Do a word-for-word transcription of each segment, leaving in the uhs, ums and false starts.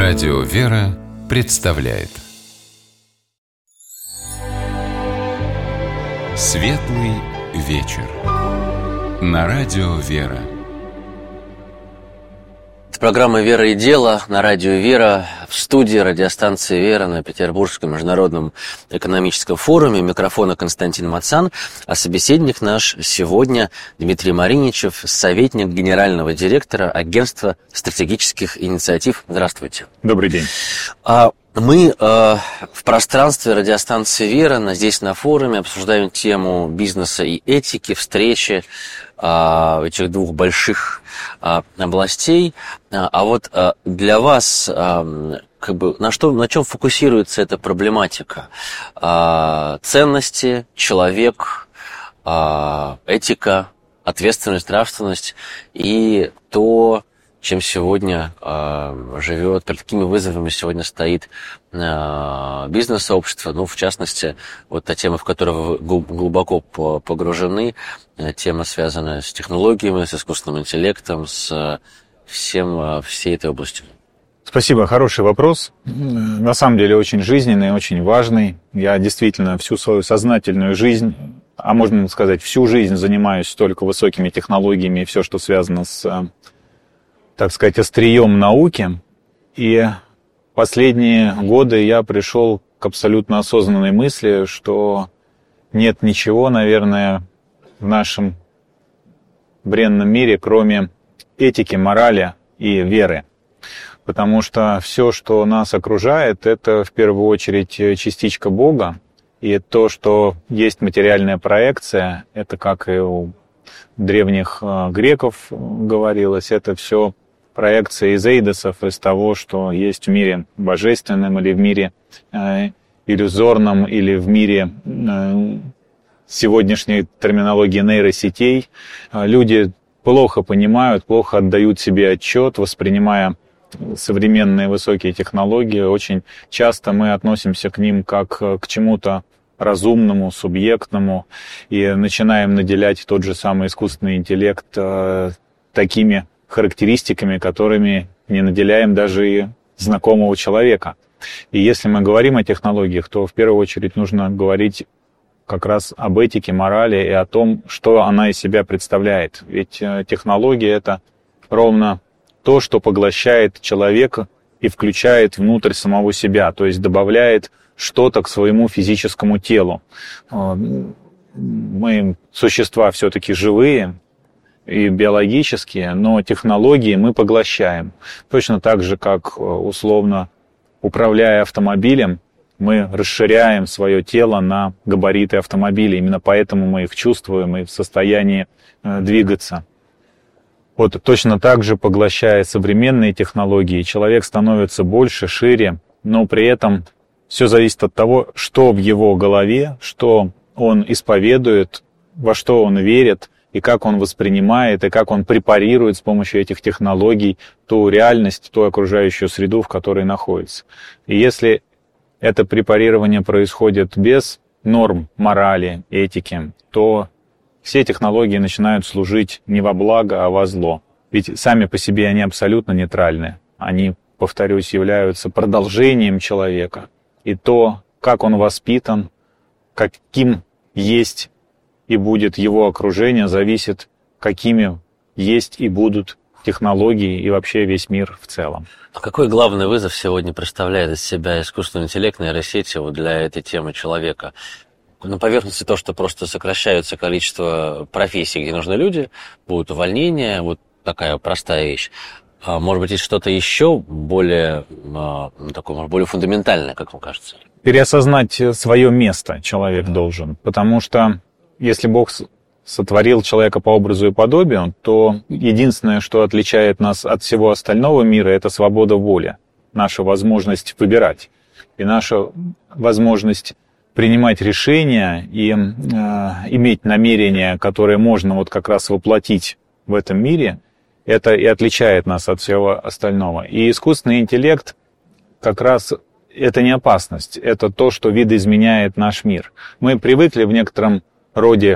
Радио «Вера» представляет Светлый вечер на Радио «Вера». Это программа «Вера и дело» на Радио «Вера» в студии радиостанции «Вера» на Петербургском международном экономическом форуме. Микрофона Константин Мацан, а собеседник наш сегодня Дмитрий Мариничев, советник генерального директора Агентства стратегических инициатив. Здравствуйте. Добрый день. Мы э, в пространстве радиостанции «Вера», здесь на форуме, обсуждаем тему бизнеса и этики, встречи э, этих двух больших э, областей. А вот э, для вас, э, как бы, на, что, на чем фокусируется эта проблематика? Э, ценности, человек, э, этика, ответственность, нравственность и то, чем сегодня э, живет, перед какими вызовами сегодня стоит э, бизнес-сообщество. Ну, в частности, вот та тема, в которую вы глубоко погружены, тема, связанная с технологиями, с искусственным интеллектом, с всем, всей этой областью. Спасибо, хороший вопрос. На самом деле очень жизненный, очень важный. Я действительно всю свою сознательную жизнь, а можно сказать, всю жизнь занимаюсь только высокими технологиями и все, что связано с, так сказать, острием науки. И последние годы я пришел к абсолютно осознанной мысли, что нет ничего, наверное, в нашем бренном мире, кроме этики, морали и веры. Потому что все, что нас окружает, это в первую очередь частичка Бога. И то, что есть материальная проекция, это, как и у древних греков говорилось, это все проекция из эйдосов, из того, что есть в мире божественном или в мире э, иллюзорном, или в мире э, сегодняшней терминологии нейросетей. Люди плохо понимают, плохо отдают себе отчет, воспринимая современные высокие технологии. Очень часто мы относимся к ним как к чему-то разумному, субъектному, и начинаем наделять тот же самый искусственный интеллект э, такими характеристиками, которыми не наделяем даже и знакомого человека. И если мы говорим о технологиях, то в первую очередь нужно говорить как раз об этике, морали и о том, что она из себя представляет. Ведь технология — это ровно то, что поглощает человека и включает внутрь самого себя, то есть добавляет что-то к своему физическому телу. Мы существа все-таки живые и биологические, но технологии мы поглощаем. Точно так же, как, условно, управляя автомобилем, мы расширяем свое тело на габариты автомобиля. Именно поэтому мы их чувствуем и в состоянии двигаться. Вот точно так же, поглощая современные технологии, человек становится больше, шире, но при этом все зависит от того, что в его голове, что он исповедует, во что он верит, и как он воспринимает, и как он препарирует с помощью этих технологий ту реальность, ту окружающую среду, в которой находится. И если это препарирование происходит без норм морали, этики, то все технологии начинают служить не во благо, а во зло. Ведь сами по себе они абсолютно нейтральны. Они, повторюсь, являются продолжением человека. И то, как он воспитан, каким есть и будет его окружение, зависит, какими есть и будут технологии и вообще весь мир в целом. А какой главный вызов сегодня представляет из себя искусственный интеллект, нейросети вот для этой темы человека? На поверхности то, что просто сокращается количество профессий, где нужны люди, будут увольнения, вот такая простая вещь. А может быть, есть что-то еще более, такое, может, более фундаментальное, как вам кажется? Переосознать свое место человек должен, потому что если Бог сотворил человека по образу и подобию, то единственное, что отличает нас от всего остального мира, это свобода воли, наша возможность выбирать и наша возможность принимать решения и э, иметь намерения, которые можно вот как раз воплотить в этом мире. Это и отличает нас от всего остального. И искусственный интеллект как раз это не опасность, это то, что видоизменяет наш мир. Мы привыкли в некотором роде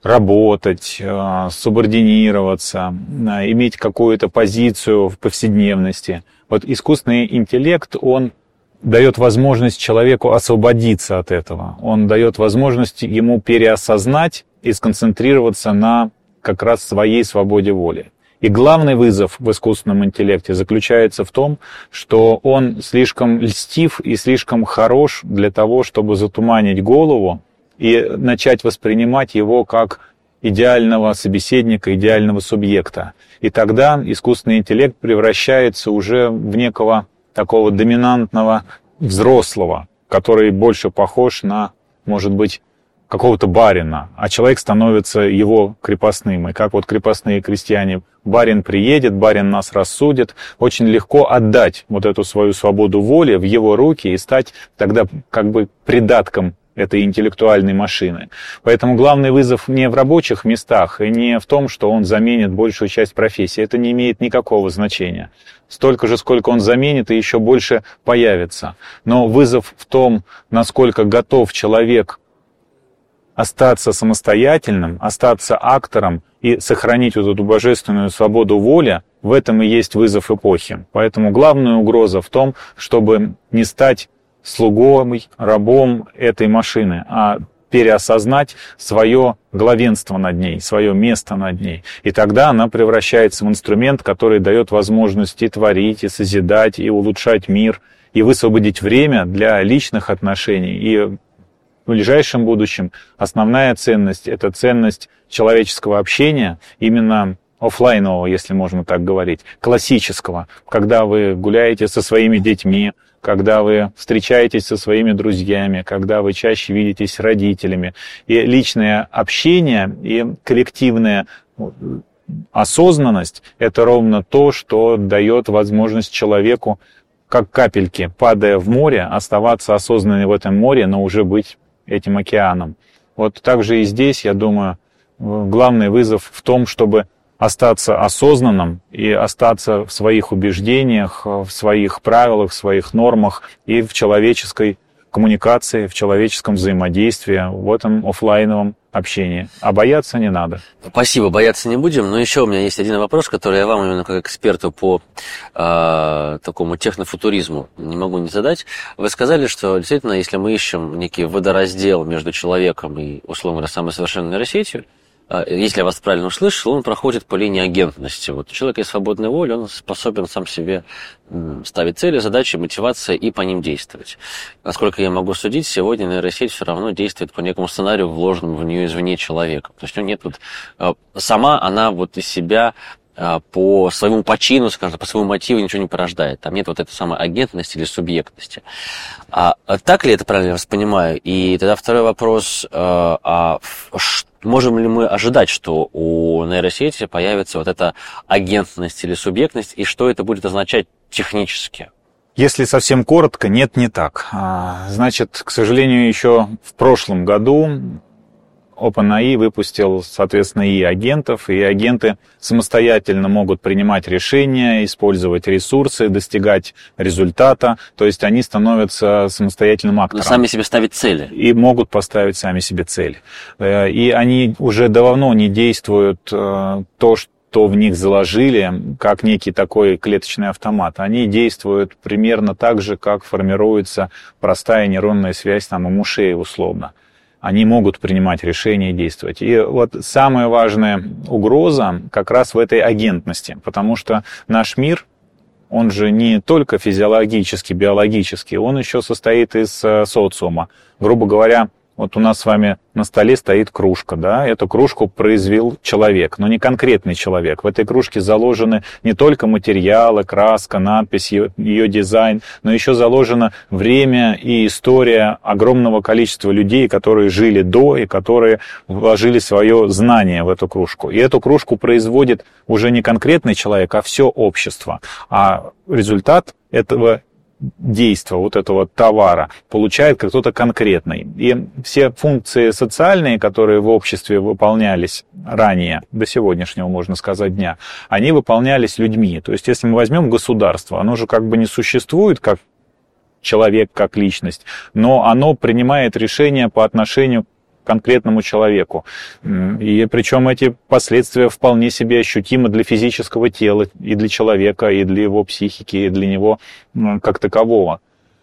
работать, субординироваться, иметь какую-то позицию в повседневности. Вот искусственный интеллект, он дает возможность человеку освободиться от этого. Он дает возможность ему переосознать и сконцентрироваться на как раз своей свободе воли. И главный вызов в искусственном интеллекте заключается в том, что он слишком льстив и слишком хорош для того, чтобы затуманить голову и начать воспринимать его как идеального собеседника, идеального субъекта. И тогда искусственный интеллект превращается уже в некого такого доминантного взрослого, который больше похож на, может быть, какого-то барина, а человек становится его крепостным. И как вот крепостные крестьяне, барин приедет, барин нас рассудит, очень легко отдать вот эту свою свободу воли в его руки и стать тогда как бы придатком этой интеллектуальной машины. Поэтому главный вызов не в рабочих местах и не в том, что он заменит большую часть профессии. Это не имеет никакого значения. Столько же, сколько он заменит, и еще больше появится. Но вызов в том, насколько готов человек остаться самостоятельным, остаться актором и сохранить вот эту божественную свободу воли, в этом и есть вызов эпохи. Поэтому главная угроза в том, чтобы не стать слугой, рабом этой машины, а переосознать свое главенство над ней, свое место над ней. И тогда она превращается в инструмент, который дает возможность и творить, и созидать, и улучшать мир, и высвободить время для личных отношений. И в ближайшем будущем основная ценность – это ценность человеческого общения, именно офлайнового, если можно так говорить, классического, когда вы гуляете со своими детьми, когда вы встречаетесь со своими друзьями, когда вы чаще видитесь с родителями. И личное общение, и коллективная осознанность – это ровно то, что дает возможность человеку, как капельки, падая в море, оставаться осознанным в этом море, но уже быть этим океаном. Вот так же и здесь, я думаю, главный вызов в том, чтобы остаться осознанным и остаться в своих убеждениях, в своих правилах, в своих нормах и в человеческой коммуникации, в человеческом взаимодействии, в этом офлайновом общении. А бояться не надо. Спасибо, бояться не будем. Но еще у меня есть один вопрос, который я вам именно как эксперту по э, такому технофутуризму не могу не задать. Вы сказали, что действительно, если мы ищем некий водораздел между человеком и, условно говоря, самой совершенной нейросетью, если я вас правильно услышал, он проходит по линии агентности. Вот у человека есть свободная воля, он способен сам себе ставить цели, задачи, мотивация и по ним действовать. Насколько я могу судить, сегодня нейросеть все равно действует по некому сценарию, вложенному в нее извне человека. То есть у нее нет вот... Сама она вот из себя по своему почину, скажем, по своему мотиву ничего не порождает. Там нет вот этой самой агентности или субъектности. А так ли это правильно я вас понимаю? И тогда второй вопрос, а можем ли мы ожидать, что у нейросети появится вот эта агентность или субъектность, и что это будет означать технически? Если совсем коротко, нет, не так. Значит, к сожалению, еще в прошлом году OpenAI выпустил, соответственно, и агентов, и агенты самостоятельно могут принимать решения, использовать ресурсы, достигать результата, то есть они становятся самостоятельным актором. Но сами себе ставить цели. И могут поставить сами себе цель. И они уже давно не действуют то, что в них заложили, как некий такой клеточный автомат. Они действуют примерно так же, как формируется простая нейронная связь там, у мышей условно. Они могут принимать решения и действовать. И вот самая важная угроза как раз в этой агентности, потому что наш мир, он же не только физиологический, биологический, он еще состоит из социума. Грубо говоря, вот у нас с вами на столе стоит кружка, да, эту кружку произвел человек, но не конкретный человек. В этой кружке заложены не только материалы, краска, надпись, ее, ее дизайн, но еще заложено время и история огромного количества людей, которые жили до и которые вложили свое знание в эту кружку. И эту кружку производит уже не конкретный человек, а все общество. А результат этого действия, вот этого товара, получает кто-то конкретный. И все функции социальные, которые в обществе выполнялись ранее, до сегодняшнего, можно сказать, дня, они выполнялись людьми. То есть, если мы возьмем государство, оно же как бы не существует как человек, как личность, но оно принимает решения по отношению конкретному человеку. И причем эти последствия вполне себе ощутимы для физического тела, и для человека, и для его психики, и для него как такового.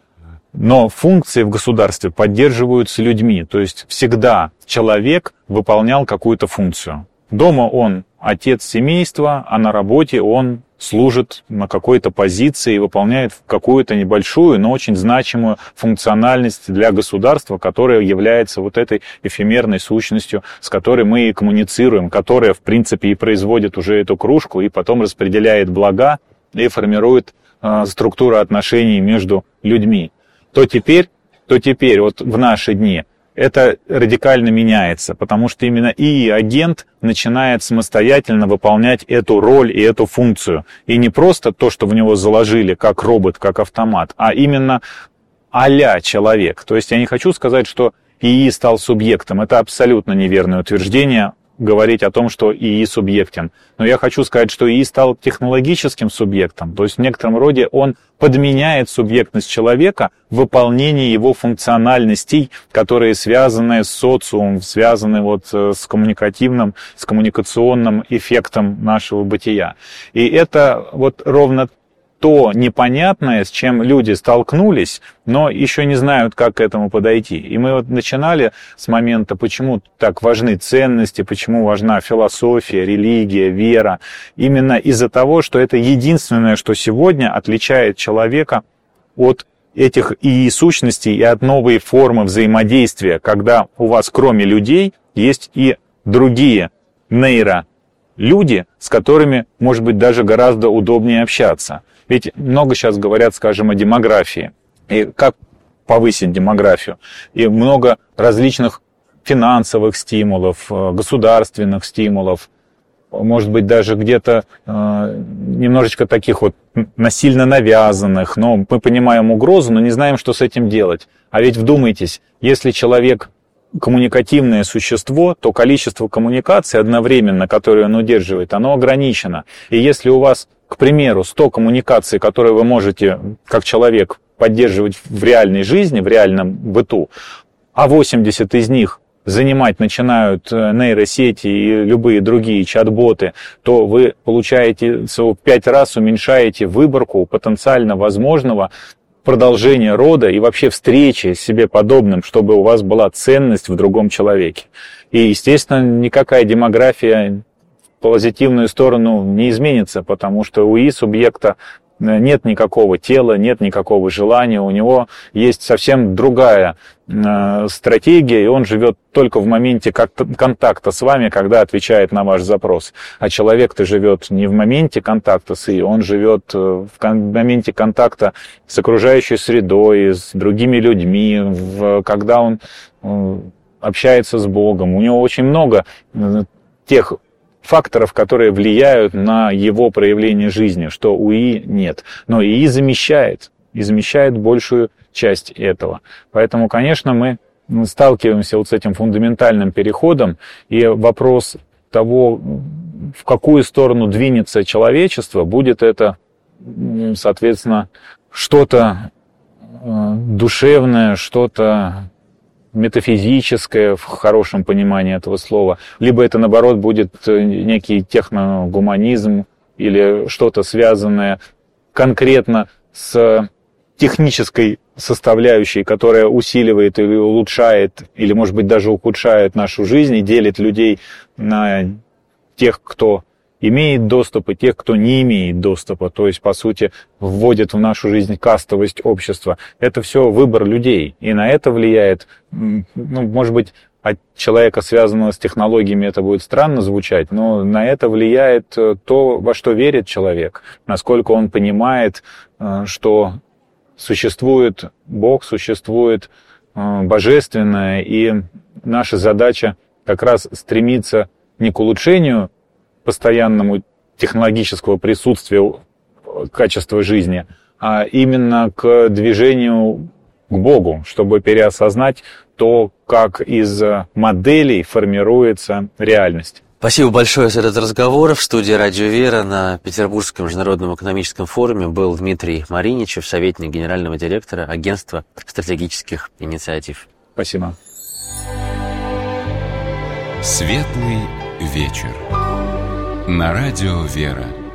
Но функции в государстве поддерживаются людьми, то есть всегда человек выполнял какую-то функцию. Дома он отец семейства, а на работе он служит на какой-то позиции и выполняет какую-то небольшую, но очень значимую функциональность для государства, которая является вот этой эфемерной сущностью, с которой мы и коммуницируем, которая, в принципе, и производит уже эту кружку, и потом распределяет блага и формирует э, структуру отношений между людьми. То теперь, то теперь, вот в наши дни, это радикально меняется, потому что именно ИИ-агент начинает самостоятельно выполнять эту роль и эту функцию. И не просто то, что в него заложили, как робот, как автомат, а именно а-ля человек. То есть я не хочу сказать, что ИИ стал субъектом. Это абсолютно неверное утверждение, говорить о том, что ИИ субъектен. Но я хочу сказать, что ИИ стал технологическим субъектом, то есть в некотором роде он подменяет субъектность человека в выполнении его функциональностей, которые связаны с социумом, связаны вот с коммуникативным, с коммуникационным эффектом нашего бытия. И это вот ровно то непонятное, с чем люди столкнулись, но еще не знают, как к этому подойти. И мы вот начинали с момента, почему так важны ценности, почему важна философия, религия, вера. Именно из-за того, что это единственное, что сегодня отличает человека от этих ИИ-сущностей и от новой формы взаимодействия, когда у вас кроме людей есть и другие нейролюди, с которыми, может быть, даже гораздо удобнее общаться. Ведь много сейчас говорят, скажем, о демографии. И как повысить демографию? И много различных финансовых стимулов, государственных стимулов, может быть, даже где-то э, немножечко таких вот насильно навязанных. Но мы понимаем угрозу, но не знаем, что с этим делать. А ведь вдумайтесь, если человек коммуникативное существо, то количество коммуникаций одновременно, которые он удерживает, оно ограничено. И если у вас, к примеру, сто коммуникаций, которые вы можете, как человек, поддерживать в реальной жизни, в реальном быту, а восемьдесят из них занимать начинают нейросети и любые другие чат-боты, то вы получаете, в пять раз уменьшаете выборку потенциально возможного продолжения рода и вообще встречи с себе подобным, чтобы у вас была ценность в другом человеке. И, естественно, никакая демография в позитивную сторону не изменится, потому что у ИИ-субъекта нет никакого тела, нет никакого желания, у него есть совсем другая э, стратегия, и он живет только в моменте контакта с вами, когда отвечает на ваш запрос. А человек-то живет не в моменте контакта с ИИ, он живет в моменте контакта с окружающей средой, с другими людьми, в, когда он э, общается с Богом. У него очень много э, тех факторов, которые влияют на его проявление жизни, что у ИИ нет. Но ИИ замещает, и замещает большую часть этого. Поэтому, конечно, мы сталкиваемся вот с этим фундаментальным переходом, и вопрос того, в какую сторону двинется человечество, будет это, соответственно, что-то душевное, что-то метафизическое в хорошем понимании этого слова, либо это, наоборот, будет некий техногуманизм или что-то связанное конкретно с технической составляющей, которая усиливает или улучшает, или, может быть, даже ухудшает нашу жизнь и делит людей на тех, кто имеет доступ, и тех, кто не имеет доступа, то есть, по сути, вводит в нашу жизнь кастовость общества. Это все выбор людей, и на это влияет, ну, может быть, от человека, связанного с технологиями, это будет странно звучать, но на это влияет то, во что верит человек, насколько он понимает, что существует Бог, существует Божественное, и наша задача как раз стремиться не к улучшению постоянному технологического присутствия качества жизни, а именно к движению к Богу, чтобы переосознать то, как из моделей формируется реальность. Спасибо большое за этот разговор. В студии «Радио Вера» на Петербургском международном экономическом форуме был Дмитрий Мариничев, советник генерального директора Агентства стратегических инициатив. Спасибо. Светлый вечер. На радио «Вера».